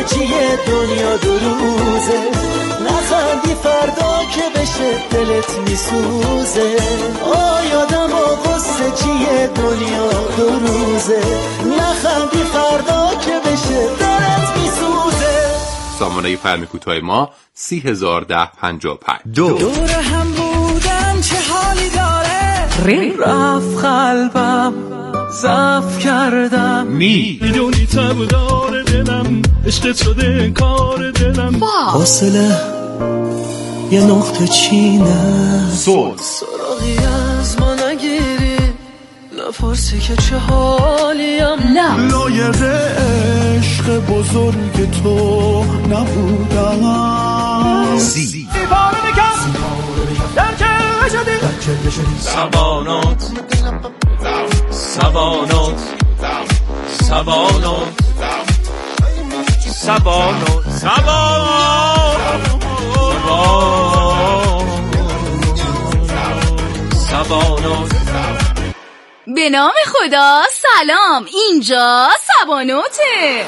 چیه دنیا دو روزه، نخندی فردا که بشه دلت میسوزه. آیادم و قصه چیه دنیا دو روزه، نخندی فردا که بشه دلت میسوزه. سامانه پیام کوتاه ما 301055. دور هم بودم چه حالی داره، رفت قلبم ضعف کردم. میدونی تب داره دلم، عشقت شده کار دلم. فاصله یه نقطه چینه، سراغی از ما نگیری، نپرسی که چه حالیم. لایق عشق بزرگ تو نبودم. دیوانه بکن در که شدی سبانات سبانات سبانات سبانات سبانات. به نام خدا. سلام، اینجا سباناته.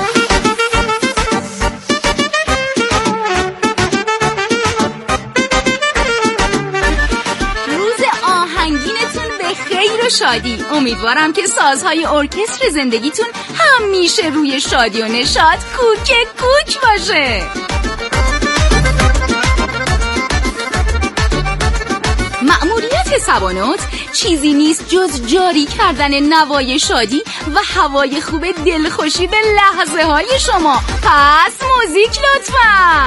روز آهنگینتون به خیر و شادی. امیدوارم که سازهای ارکستر زندگیتون همیشه روی شادی و نشاط کوک کوک باشه. مأموریت سبانات چیزی نیست جز جاری کردن نوای شادی و هوای خوب دلخوشی به لحظه های شما. پس موزیک لطفاً.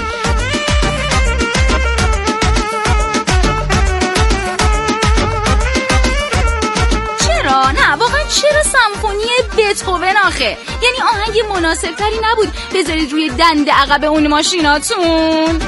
چرا؟ نه واقعا چرا سمفونی بتهوون آخه؟ یعنی آهنگ مناسب تری نبود بذارید روی دنده عقب اون ماشیناتون؟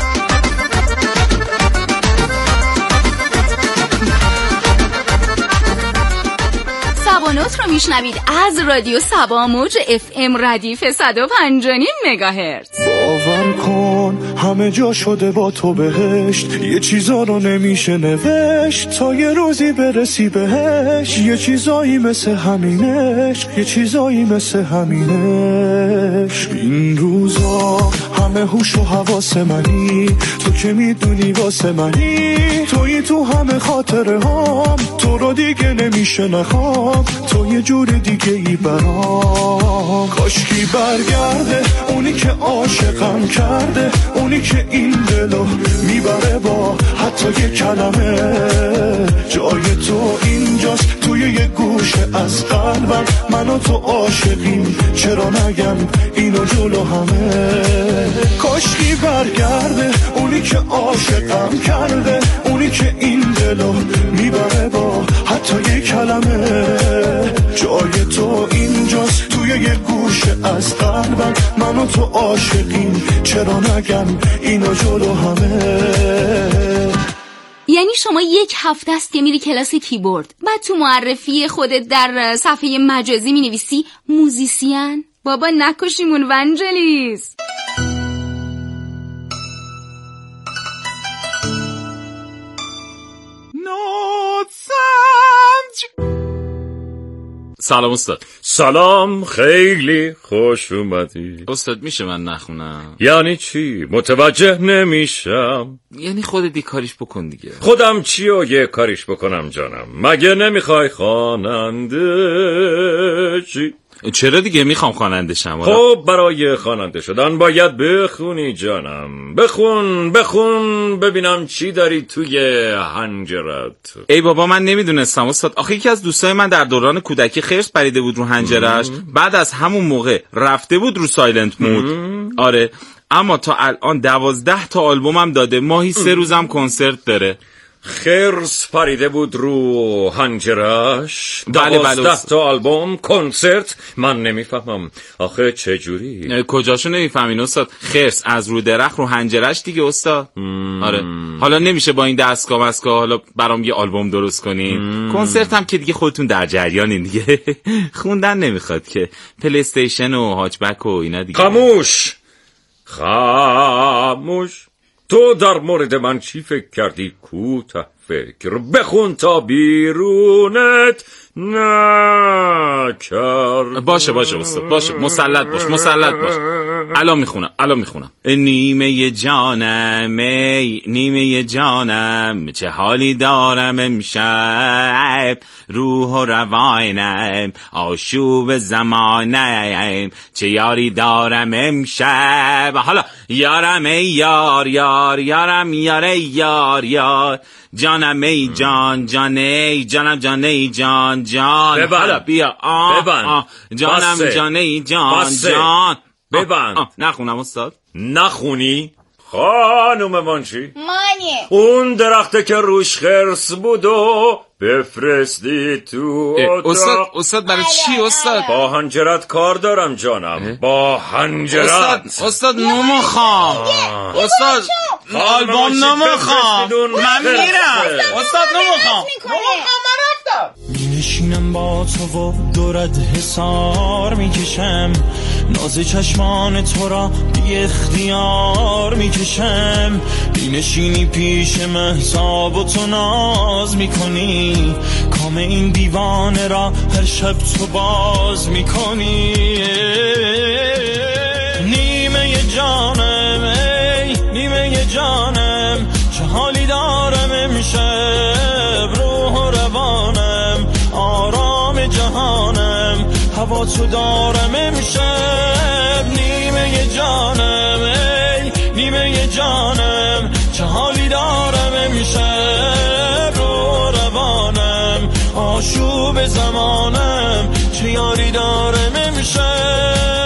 سبانات رو میشنوید از رادیو سبا موج FM ردیف 105.9 مگاهرتز. باور کن همه جا شده با تو بهشت، یه چیزا رو نمیشه نوشت تا یه روزی برسی بهش. یه چیزایی مثل همینش، یه چیزایی مثل همینش. این روزا همه هوش و حواس منی، تو که میدونی واسه منی، تویی تو همه خاطره هام، تو رو دیگه نمیشه نخوام، تو یه جور دیگه ای برام. کاشکی برگرده اونی که عاشقم کرده، اونی که این دلو میبره با حتی یه کلمه. جای تو اینجاست توی یه گوشه از قلبم، من و تو عاشقیم چرا نگم اینو جلو همه. کاشکی برگرده اونی که عاشقم کرده، اونی که این دلو میبره با حتی یه کلمه. جای تو اینجاست توی یه گوشه از قلبم، من و تو عاشقیم چرا نگم اینو جلو همه. یعنی شما یک هفته است که میری کلاس کیبورد، بعد تو معرفی خودت در صفحه مجازی مینویسی موزیسین؟ بابا نکشیمون ونجلیس. سلام استاد. سلام، خیلی خوش اومدی. استاد میشه من نخونم؟ یعنی چی؟ متوجه نمیشم. یعنی خودت یه کاریش بکن دیگه. خودم چی و یه کاریش بکنم جانم؟ مگه نمیخوای خواننده چی؟ چرا دیگه میخوام خواننده شم. خب برای خواننده شدن باید بخونی جانم. بخون ببینم چی داری توی حنجرت. ای بابا من نمیدونستم استاد. آخه یکی از دوستای من در دوران کودکی خرس پریده بود رو حنجرش، بعد از همون موقع رفته بود رو سایلنت مود. آره، اما تا الان 12 تا آلبومم داده، ماهی 3 روزم کنسرت داره. خرس پریده بود رو حنجرش، 12 تا آلبوم، کنسرت. من نمیفهمم آخه چه جوری؟ کجاشو نمیفهمین استاد؟ خرس از رو درخت رو حنجرش دیگه استاد. آره، حالا نمیشه با این دستگاه حالا برام یه آلبوم درست کنین؟ کنسرت هم که دیگه خودتون در جریانین دیگه. خوندن نمیخواد که، پلی استیشن و هاچبک و اینا دیگه. خاموش. تو در مورد من چی فکر کردی؟ کوتاه فکر. بخون تا بیرونت نکرد. باشه استاد، باشه، مسلط باش. الان میخونم. نیمه جانم چه حالی دارم امشب، روح و روانم آشوب زمانم چه یاری دارم امشب. حالا یارم ای یار، یارم یاره یار، جانم ای جان ای جان. حالا بیا جانم جان ای جان. ببند. نخونم استاد؟ نخونی؟ خانوم مانچی مانیه اون درخته که روش خرس بود و بفرستی تو اتاق. استاد برای چی استاد؟ با هنجرت کار دارم جانم، با هنجرت. استاد نمیخوام. استاد آلبوم نمیخوام، من میرم. استاد نمیخوام. مینشینم با تو و دورت حسار میکشم، ناز چشمان تو را بی اختیار میکشم. مینشینی پیش مهتاب و تو ناز میکنی، کام این دیوانه را هر شب تو باز میکنی. نیمه جانم چه حالی دارم امشب، روح و روانم آرام جهانم هوا تو دارم امشب. نیمه جانم چه حالی دارم امشب، روح و روانم آشوب زمانم چه یاری دارم امشب.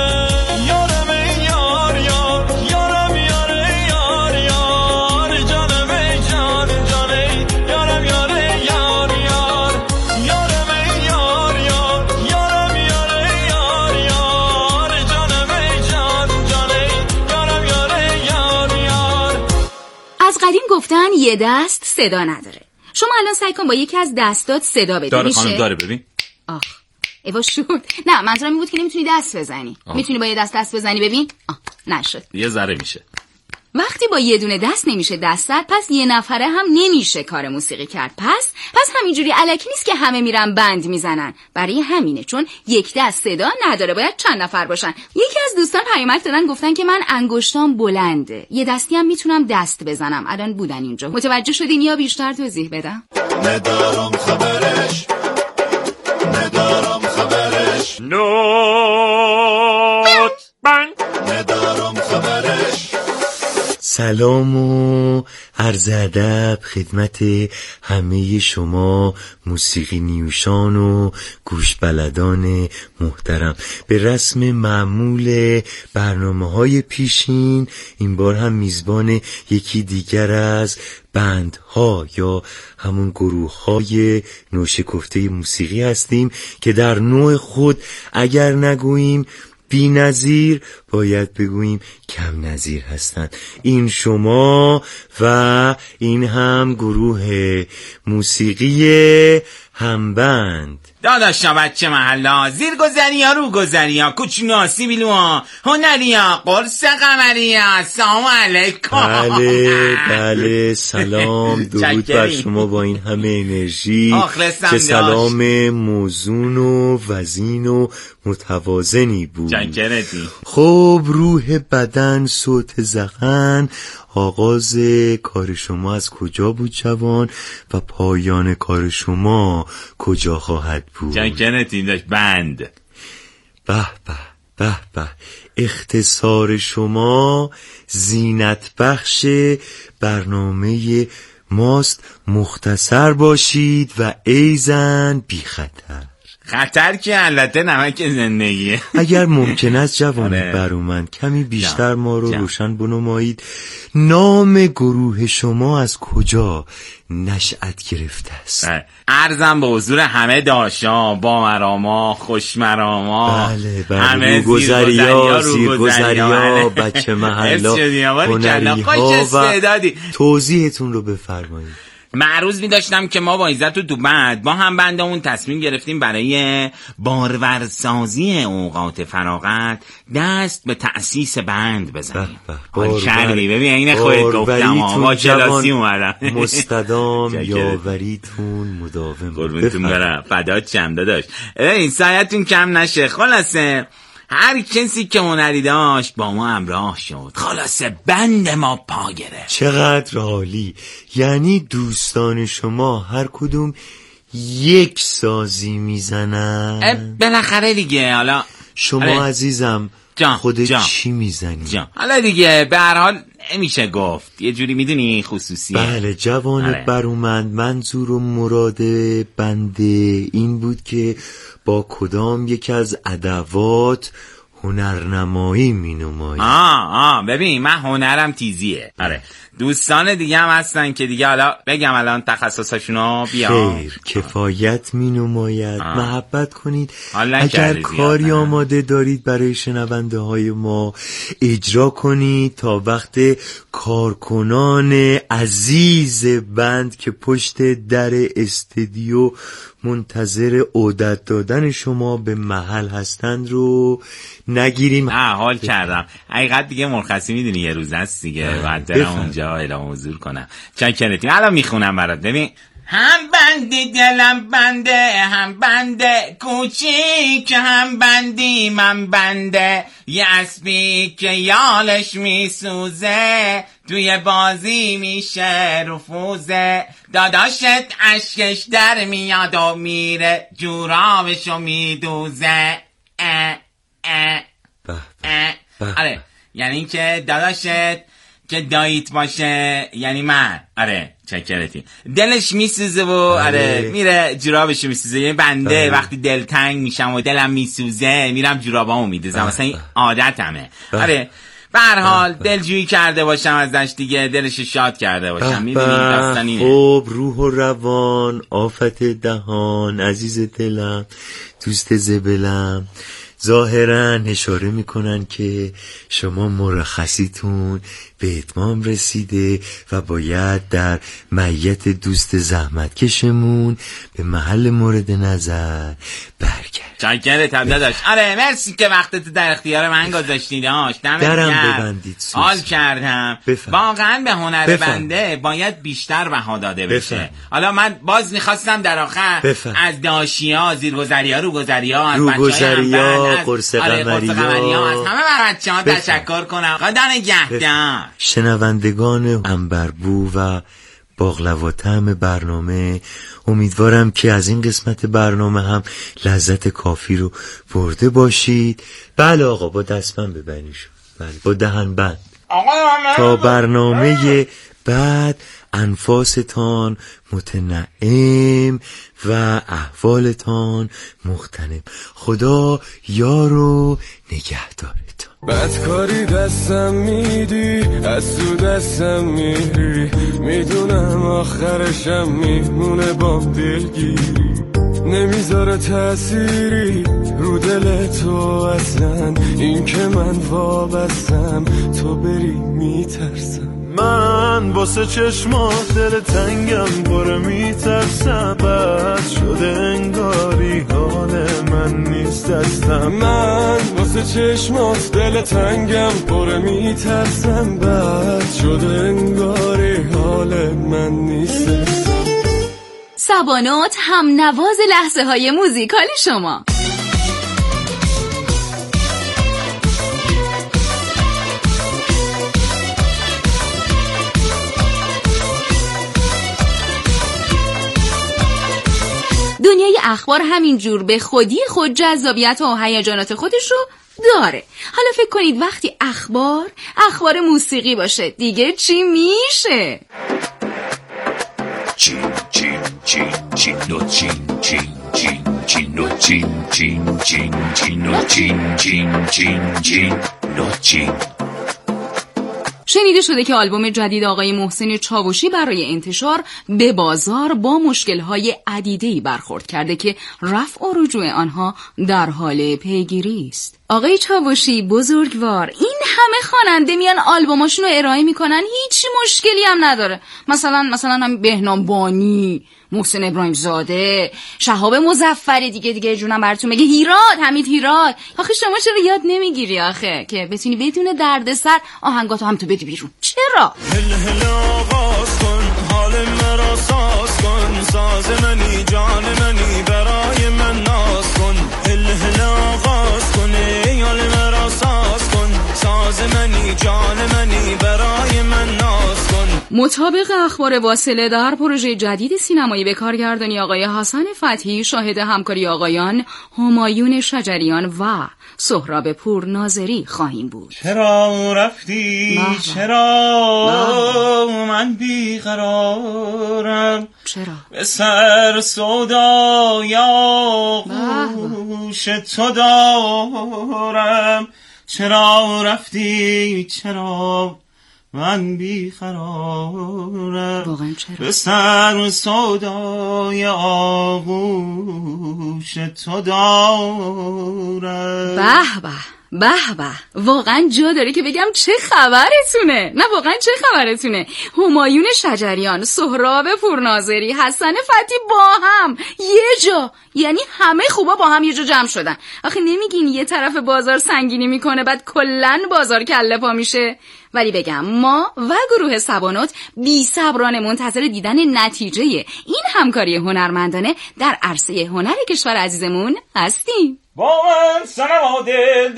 قدیم گفتن یه دست صدا نداره. شما الان سعی کن با یکی از دستات صدا بدی. داره خانم، داره. ببین آخ ایوا شد. نه منظورم این بود که نمیتونی دست بزنی. میتونی با یه دست بزنی ببین. نشد. یه ذره میشه. وقتی با یه دونه دست نمیشه دستت، پس یه نفره هم نمیشه کار موسیقی کرد. پس همینجوری الکی نیست که همه میرن بند میزنن. برای همینه، چون یک دست صدا نداره، باید چند نفر باشن. یکی از دوستان پیامک دادن گفتن که من انگشتام بلنده، یه دستی هم میتونم دست بزنم. الان بودن اینجا. متوجه شدین یا بیشتر توضیح بدم؟ ندارم خبرش نوت بند. ندارم خبرش. سلام و عرض ادب خدمت همه شما موسیقی نیوشان و گوش بلدان محترم. به رسم معمول برنامه‌های پیشین این بار هم میزبان یکی دیگر از بندها یا همون گروه‌های نوشکفته موسیقی هستیم که در نوع خود اگر نگوییم بی نظیر باید بگوییم کم نظیر هستند. این شما و این هم گروه موسیقی همبند. داداشا بچه محلا، زیر گذری ها رو گذری ها، کوچونا سیبیلو ها، هنری ها، قرص قمری ها. سلام علیکم. بله سلام، درود بر شما با این همه انرژی که سلام موزون و وزین و متوازنی بود. خب روح بدن صوت زغن، آغاز کار شما از کجا بود جوان و پایان کار شما کجا خواهد بود؟ جنکنتی داشت بند. به به به به، اختصار شما زینت بخش برنامه ماست. مختصر باشید و ایزن بی خطر. خطر که البته نمک زندگیه. اگر ممکن است جوان برومند کمی بیشتر ما رو روشن بنمایید. نام گروه شما از کجا نشأت گرفته است؟ عرضم به حضور همه داشا با مراما خوش مراما. بله همه زیرگذریا بچه محلا هنری ها و توضیحتون رو بفرمایید. معروض می‌داشتم که ما با عزت و دوبند با هم بندمون تصمیم گرفتیم برای بارورسازی اوقات فراغت دست به تأسیس بند بزنیم. حال کردی ببین این خودت گفتم با کلاسی اومدم. مستدام یاوریتون مداوم. قربونتون برم فدات شم داداش. این سایتون کم نشه. خلاصه هر کسی که هنری داشت با ما همراه شد. خلاصه بند ما پا گرفت. چقدر عالی. یعنی دوستان شما هر کدوم یک سازی میزنن؟ بالاخره دیگه. حالا شما عزیزم خودت چی میزنی؟ حالا دیگه به هر حال نمیشه گفت، یه جوری میدونی خصوصیه. بله جوان برومند، منظور و مراد بنده این بود که با کدام یک از ادوات هنرنمایی مینمایی. ببین من هنرم تیزیه. آره دوستان دیگه هم هستن که دیگه حالا بگم الان تخصصاشونو بیان. خیر کفایت مینماید. محبت کنید اگر کاری آماده دارید برای شنونده های ما اجرا کنید تا وقت کارکنان عزیز بند که پشت در استودیو منتظر عودت دادن شما به محل هستند رو نگیریم. حال کردم. حقیقت دیگه مرخصی میدونی یه روز هست دیگه بعد برم اونجا اعلام حضور کنم. چکرتی الان میخونم برات. ببین هم بندی دلم بنده، هم بنده کوچیک، هم بندی من بنده، یه اسبی که یالش میسوزه توی بازی میشه رفوزه، داداشت اشکش در میاد و میره جورابشو میدوزه. آره یعنی که داداشت که داییت باشه یعنی من. آره چکرتی دلش میسوزه و آره میره جورابشو میسوزه. یعنی بنده وقتی دلتنگ میشم و دلم میسوزه میرم جورابامو میدوزم. مثلا این عادتمه. آره به هر حال دلجویی کرده باشم ازش دیگه، دلش شاد کرده باشم. میدونی داستان اینه. خب روح و روان، آفت دهان، عزیز دلم، دوست زبلم، ظاهرا اشاره میکنن که شما مرخصیتون به اتمام رسیده و باید در معیت دوست زحمتکشمون به محل مورد نظر برگرد. چاکرت هم داداش. آره مرسی که وقتت در اختیار من گذاشتی داشت. درم ببندید سوزی. حال کردم. واقعا به هنر بنده باید بیشتر بها داده بشه. حالا من باز میخواستم در آخر از داشیا، زیرگذریا، روگذریا، از بچه‌ها قرص قمریا، از همه بچه‌ها تشکر کنم. خدا نگهدار. شنوندگان عنبربو و باقلوا طعم برنامه، امیدوارم که از این قسمت برنامه هم لذت کافی رو برده باشید. بله آقا با دستم ببرینشون. بله با دهن بند. تا برنامه بعد انفاستان متنعم و احوالتان مغتنم. خدا یار و نگهدارتان. بدکاری دستم میدی، از تو دستم میری، میدونم آخرشم میمونه با دلگیری، نمیذاره تأثیری رو دل تو اصلا، این که من وابستم تو بری میترسم. من واسه چشمات دل تنگم باره میترسم، بد شده انگاری حال من نیست دستم. من واسه چشمات دل تنگم باره میترسم، بد شده انگاری حال من نیست دستم. سبانات هم نواز لحظه های موزیکال شما. دنیای اخبار همینجور به خودی خود جذابیت و هیجانات خودش رو داره. حالا فکر کنید وقتی اخبار موسیقی باشه دیگه چی میشه؟ چین چین چین چین چین چین چین چین چین چین چین چین چین چین چین چین. شنیده شده که آلبوم جدید آقای محسن چاوشی برای انتشار به بازار با مشکل‌های عدیده‌ای برخورد کرده که رفع و رجوع آنها در حال پیگیری است. آقای چاوشی بزرگوار، این همه خواننده میان آلبوماشون رو ارائه میکنن، هیچ مشکلی هم نداره. مثلا هم بهنام بانی، محسن ابراهیم زاده، شهاب مظفری، دیگه جونم براتون بگه، حمید هیراد. آخه شما چرا یاد نمیگیری آخه که بتونی بدون دردسر آهنگاتو هم تو بدی بیرون؟ چرا؟ هل آغاز کن، حال مرا ساز کن، ساز منی جان منی برای من ناز کن. هل آغاز کن، حال مرا ساز کن، ساز منی جان منی برای من ناز کن. مطابق اخبار واصله، در پروژه جدید سینمایی به کارگردانی آقای حسن فتحی شاهد همکاری آقایان همایون شجریان و سهراب پورناظری خواهیم بود. چرا رفتی؟ چرا من بیقرارم؟ چرا؟ به سر سودای آغوش تو دارم. چرا رفتی؟ چرا من بیقرارم؟ واقعا چرا؟ به سر سودای آغوش تو دارم. به واقعا جا داره که بگم چه خبرتونه. نه واقعا چه خبرتونه. همایون شجریان، سهراب پورناظری، حسن فتحی با هم یه جا، یعنی همه خوبا با هم یه جا جمع شدن. آخه نمیگین یه طرف بازار سنگینی میکنه بعد کلن بازار کله پا میشه؟ ولی بگم ما و گروه سبانوت بی صبرانه منتظر دیدن نتیجه این همکاری هنرمندانه در عرصه هنر کشور عزیزمون هستیم. با من صنما دل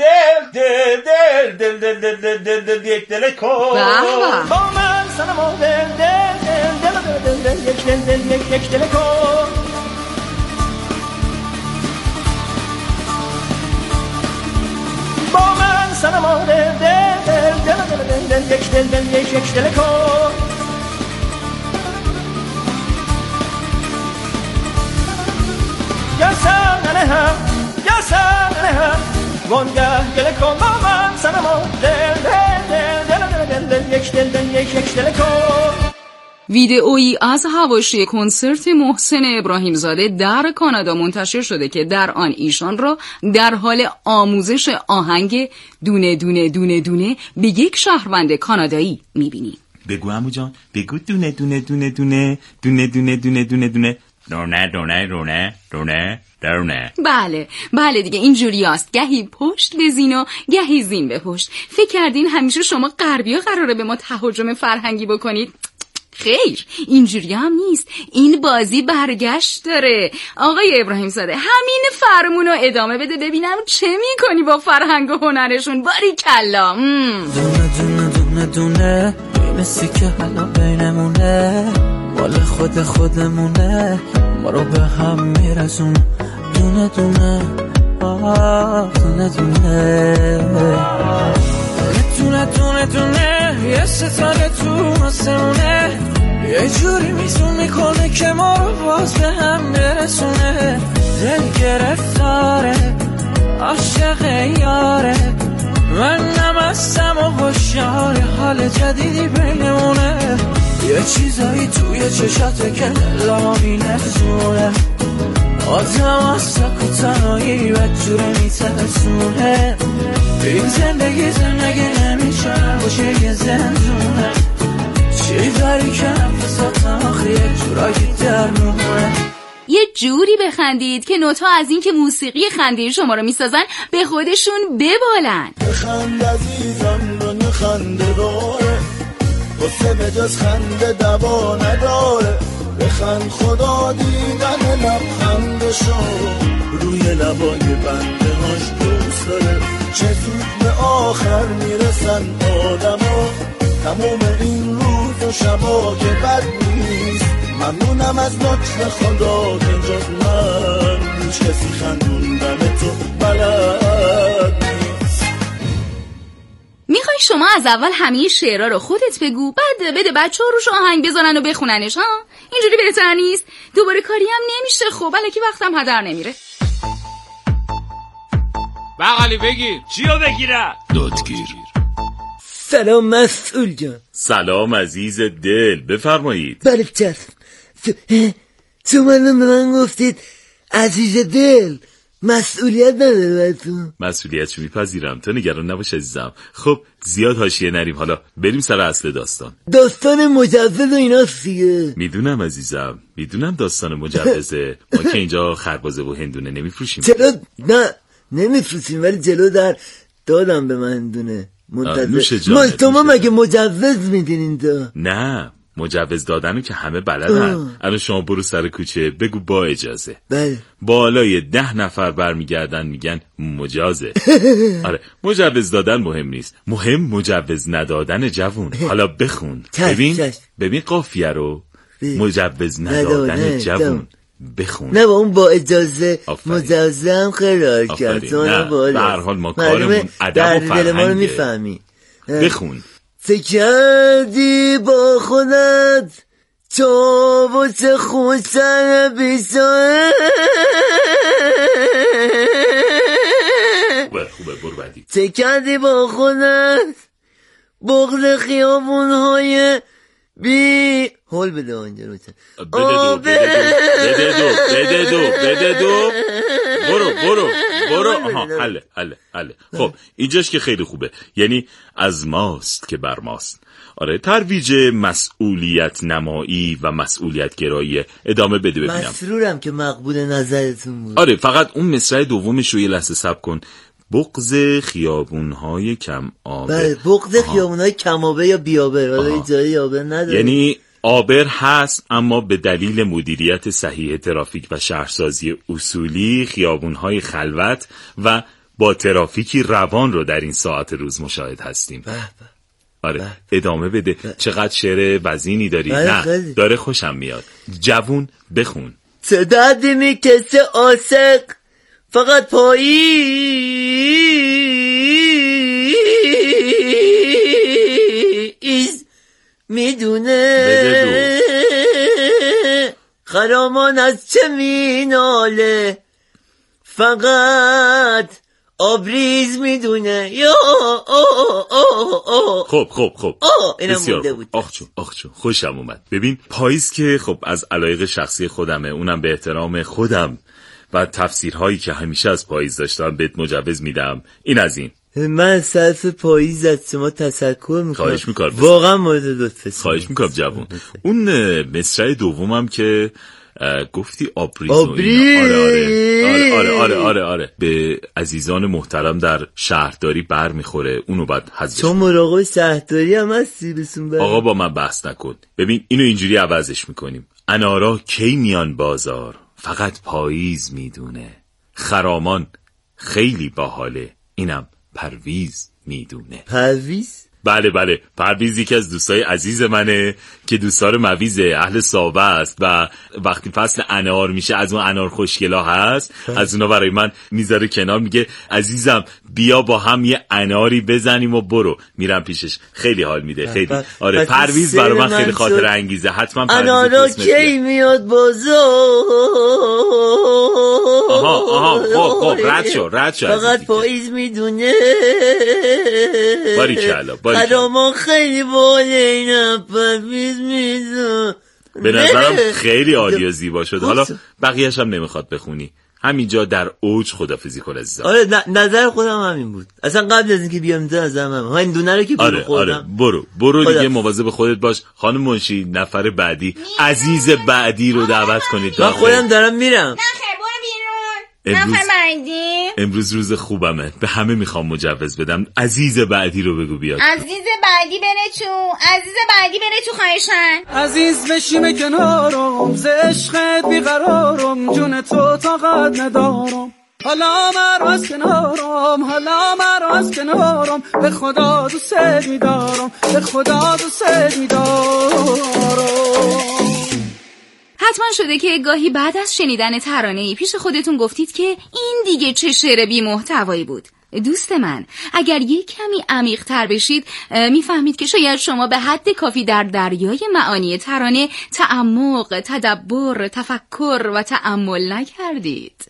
یک دل کن. با من صنما دل یک دل کن. با من صنما دل یک دل کن. یا سنه هم وانگه گله کن. با من صنما دل یک دل کن. ویدئویی از حواشی کنسرت محسن ابراهیم زاده در کانادا منتشر شده که در آن ایشان را در حال آموزش آهنگ دونه دونه دونه دونه به یک شهروند کانادایی میبینیم. بگو عمو جان، بگو دونه دونه دونه دونه دونه دونه دونه دونه دونه دونه دونه دونه دونه درونه. بله دیگه اینجوری است. گهی پشت بزین و گهی زین به پشت. فکر کردین همیشه شما غربی‌ها قراره به ما تهاجم فرهنگی بکنید؟ خیر، اینجوری هم نیست. این بازی برگشت داره. آقای ابراهیم زاده همین فرمونو ادامه بده ببینم چه میکنی با فرهنگ و هنرشون. باریکلا. دونه دونه دونه دونه مثل که حالا بینمونه، مال خودمونه، ما رو به هم میرسون. دونه دونه دونه دونه دونه دونه یه ستاره تو آسمونه، یه جوری میزون میکنه که ما رو باز به هم برسونه. دل گرفتاره، عاشق یاره، من نمستم و هوشیار، حال جدیدی بینمونه. یه چیزایی توی چشاته که دلمو میلرزونه، آدم از سک و تنهایی بدجوره میترسونه. این زندگی نمیشه باشه یه زندونه، چی داری که نفساتم آخری یک جورایی درمونه. یه جوری بخندید که نوتا از این که موسیقی خنده شما رو میسازن به خودشون ببالن. بخند عزیزم رو خنده داره، واسه به جز خنده دوا نداره. بخند خدا دیدن لبخندشو روی لبای بنده هاش دوست داره. چه زود به آخر میرسن آدما، تموم این روز و شبا که بد نیست. ممنونم از لطف خدا که جز من هیچ کسی خندوندن تو بلد نیست. میخوای شما از اول همه شعرها رو خودت بگو، بعد بده بچه ها روش آهنگ بزنن و بخوننش ها؟ اینجوری بهتر نیست؟ دوباره کاری هم نمیشه. خب الکی وقتم هدر نمیره. بغلی بگیر. چیو بگیره؟ دادگیر. سلام مسئول جان. سلام عزیز دل، بفرمایید. بله چشم. شما الان به من گفتید عزیز دل، مسئولیت نداره براتون؟ مسئولیتشو میپذیرم، تو نگران نباش عزیزم. خب زیاد حاشیه نریم، حالا بریم سر اصل داستان مجوز و ایناست دیگه. میدونم عزیزم، میدونم داستان مجوزه. ما که اینجا خربازه و هندونه نمیفروشیم. چرا؟ نه نمیفروشیم، ولی جلو در دادم به من هندونه منتظر. تو مگه مجوز میدین اینجا؟ نه مجوز دادنو که همه بلدن. الان شما برو سر کوچه بگو با اجازه. بله. بالای 10 نفر برمیگردن میگن مجازه. آره مجوز دادن مهم نیست، مهم مجوز ندادن جوون. حالا بخون. ببین قافیه رو. مجوز ندادن جوون بخون. نه با اون با اجازه مجوزه هم خیلی راه کرد. نه به هر حال ما کارمون ادب و فرهنگه. ما رو میفهمی. بخون. چه کردی با خودت تو و چه خوشتر بیشتر. خوبه برو بعدی. چه کردی با خودت بغض خیابونهای بی هول بده آنجا رو. بده دو برو. آها حله. خب اینجاش که خیلی خوبه، یعنی از ماست که بر ماست. آره ترویج مسئولیت نمایی و مسئولیت گرایی. ادامه بده ببینم. مسرورم که مقبول نظرتون بود. آره فقط اون مصرع دومش رو یه لحظه صبر کن. بغض خیابون‌های کم آبه. بله بغض خیابون‌های کم آبه یا بیابه. حالا این جایی آبه نداره، یعنی آبر هست اما به دلیل مدیریت صحیح ترافیک و شهرسازی اصولی خیابون‌های خلوت و با ترافیکی روان رو در این ساعت روز مشاهد هستیم. آره ادامه بده. چقدر شعر وزینی داری. نه داره خوشم میاد. جوون بخون. چه دردی میکشه عاشق فقط پاییز میدونه. خرامان از چه میناله فقط آبریز میدونه. خب اینم مونده بود. آخچو خوشم اومد. ببین پاییز که خب از علایق شخصی خودمه، اونم به احترام خودم و تفسیرهایی که همیشه از پاییز داشتم بهت مجوز میدم. این از این. من صرف پاییز از شما تشکر میکنم. خواهش میکنم. واقعا مورد لطفه. خواهش میکنم جوون. اون مصرع دومم که گفتی آبریز. آره به عزیزان محترم در شهرداری بر میخوره، اونو بعد حذفش. تو مراقب شهرداری هم هستی بسون بر. آقا با من بحث نکن. ببین اینو اینجوری عوضش میکنیم. انارا کی میان بازار فقط پاییز میدونه. خرامان خیلی باحاله اینم پرویز میدونه. پرویز؟ بله پرویز یکی از دوستای عزیز منه که دوستار مویزه، اهل ساوه است و وقتی فصل انار میشه از اون انار خوشگلا هست از اونا برای من میذاره کنار، میگه عزیزم بیا با هم یه اناری بزنیم و برو. میرم پیشش، خیلی حال میده خیلی. آره پرویز برای من خیلی خاطر انگیزه. حتما پرویز انارا کی میاد بازار. آها خب رد شو فقط پاییز میدونه. باریکلا خرامان خیلی باله اینم پرویز میدونه. به نظرم خیلی عالی و زیبا شد. حالا بقیه‌اش هم نمیخواد بخونی، همینجا در اوج خدافظی کن عزیزم. آره نظر خودم همین بود اصلا قبل از اینکه بیام اینجا. نظرم همین هندونه رو که آره برو دیگه مواظب خودت باش. خانم منشی نفر بعدی عزیز بعدی رو دعوت کنید. من خودم دارم میرم. امروز روز خوبمه، به همه میخوام مجوز بدم. عزیز بعدی رو بگو بیاد. عزیز بعدی بره تو خواهشن. عزیز بشیم کنارم ز عشقت بیقرارم جون تو طاقت ندارم. حالا مرو از کنارم به خدا دوست میدارم. حتما شده که گاهی بعد از شنیدن ترانه‌ای پیش خودتون گفتید که این دیگه چه شعر بی محتوایی بود. دوست من اگر یک کمی عمیق تر بشید میفهمید که شاید شما به حد کافی در دریای معانی ترانه تعمق، تدبر، تفکر و تأمل نکردید.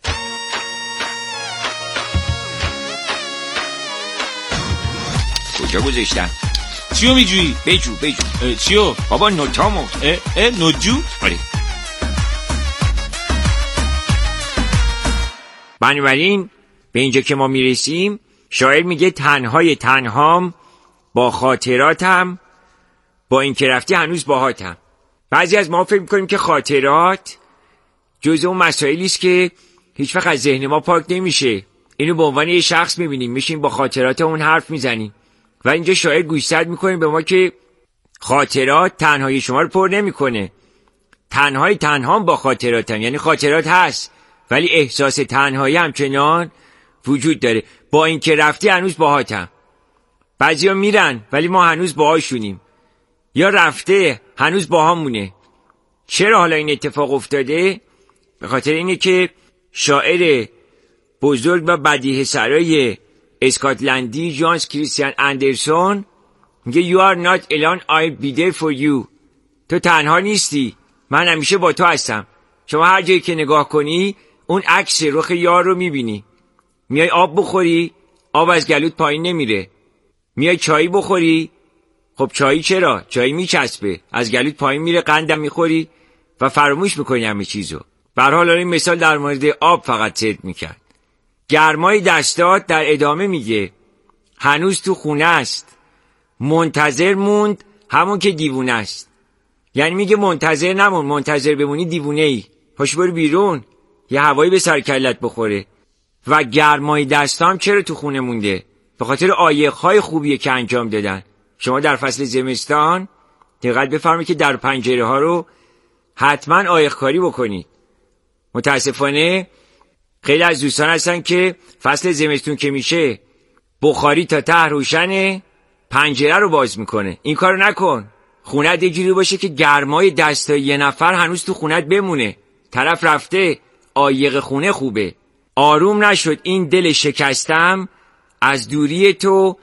کجا گذاشتم؟ چیو میجویی؟ بجو چیو؟ بابا نوتامو. نوجو؟ آره بنابراین به اینجا که ما میرسیم، شاعر میگه تنهای تنهام با خاطراتم، با این که رفتی هنوز باهاتم. بعضی از ما فکر میکنیم که خاطرات جزء اون مسائلی است که هیچ وقت از ذهن ما پاک نمیشه. اینو به عنوان یه شخص میبینیم، میشیم با خاطرات اون حرف میزنیم. و اینجا شاعر گوشزد میکنه به ما که خاطرات تنهایی شما رو پر نمیکنه. تنهای تنهام با خاطراتم، یعنی خاطرات هست ولی احساس تنهایی همچنان وجود داره. با این که رفتی هنوز باهاتم. بعضیا میرن ولی ما هنوز باهاشونیم، یا رفته هنوز باهامونه. چرا حالا این اتفاق افتاده؟ به خاطر اینه که شاعر بزرگ و بدیهه سرای اسکاتلندی جانس کریستیان اندرسون میگه You are not alone, I'll be there for you. تو تنها نیستی، من همیشه با تو هستم. شما هر جایی که نگاه کنی اون عکس رخ یار رو میبینی. میای آب بخوری، آب از گلوت پایین نمیره. میای چایی بخوری، خب چایی چرا؟ چایی میچسبه، از گلوت پایین میره، قندم میخوری و فراموش میکنی همه چیزو. به هر حال این مثال در مورد آب فقط صدق میکرد. گرمای دستات در ادامه میگه هنوز تو خونه است، منتظر موند همون که دیوونه است. یعنی میگه منتظر نمون، منتظر بمونی دیوونه ای. پاشو برو بیرون یه هوایی به سر کلت بخوره. و گرمای دستام چرا تو خونه مونده؟ به خاطر عایق‌های خوبیه که انجام دادن. شما در فصل زمستان دقت بفرمایید که در پنجره ها رو حتما عایق کاری بکنید. متاسفانه خیلی از دوستان هستن که فصل زمستون که میشه بخاری تا ته روشنه، پنجره رو باز میکنه. این کارو نکن. خونت یه جوری باشه که گرمای دستای یه نفر هنوز تو خونت بمونه. طرف رفته، عایق خونه خوبه. آروم نشد این دل شکستم، از دوری تو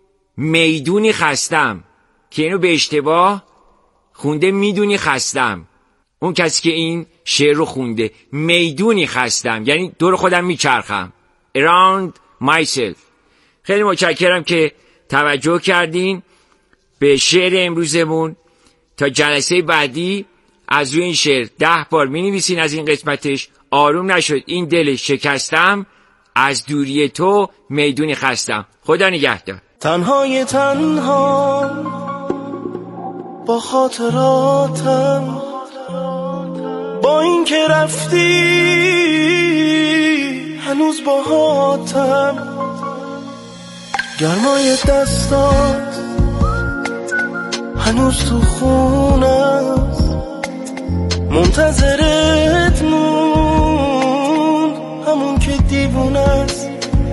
میدونی خستم. که اینو به اشتباه خونده میدونی خستم. اون کسی که این شعر رو خونده میدونی خستم یعنی دور خودم میچرخم. Around myself. خیلی متشکرم که توجه کردین به شعر امروزمون. تا جلسه بعدی از روی این شعر 10 بار مینویسین از این قسمتش. آروم نشد این دل شکستم، از دوری تو میدونی خستم. خدا نگهدار. تنهای تنها با خاطراتم، با این که رفتی هنوز باهاتم. گرمای دستات هنوز تو خونست، منتظرت موند همون که دیوونه است.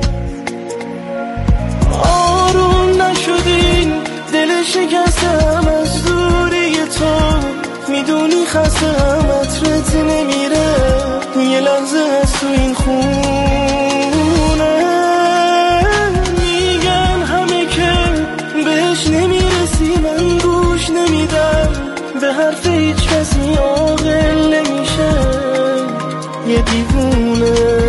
آروم نشدین دل شکستم، از دوری تو میدونی خستم. عطرت نمیره یه لحظه از تو این خونه. میگن همه که بهش نمیرسی، من گوش نمیدم به حرف هیچ کسی. عاقل نمیشه یه دیوونه.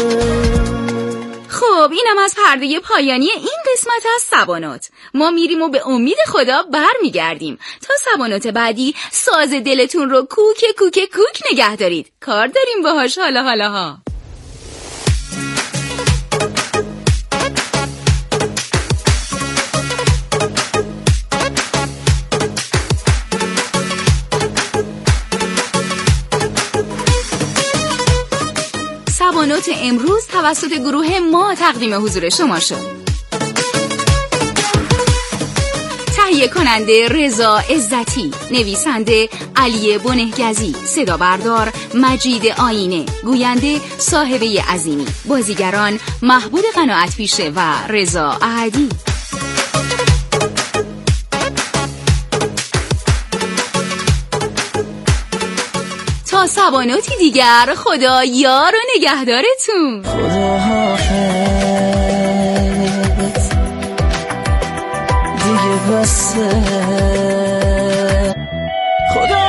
خب اینم از پرده پایانی این قسمت از سبانات. ما میریم و به امید خدا برمیگردیم. تا سبانات بعدی ساز دلتون رو کوک کوک کوک نگه دارید. کار داریم باهاش حالا. سبانات امروز توسط گروه ما تقدیم حضور شما شد. تهیه کننده رضا عزتی، نویسنده علی بنهگزی، صدا بردار مجید آینه، گوینده صاحبه عظیمی، بازیگران محبود قناعت پیشه و رضا احدی. تا سباناتی دیگر، خدا یار و نگهدارتون. خدا حافظ دیگه بسه. خدا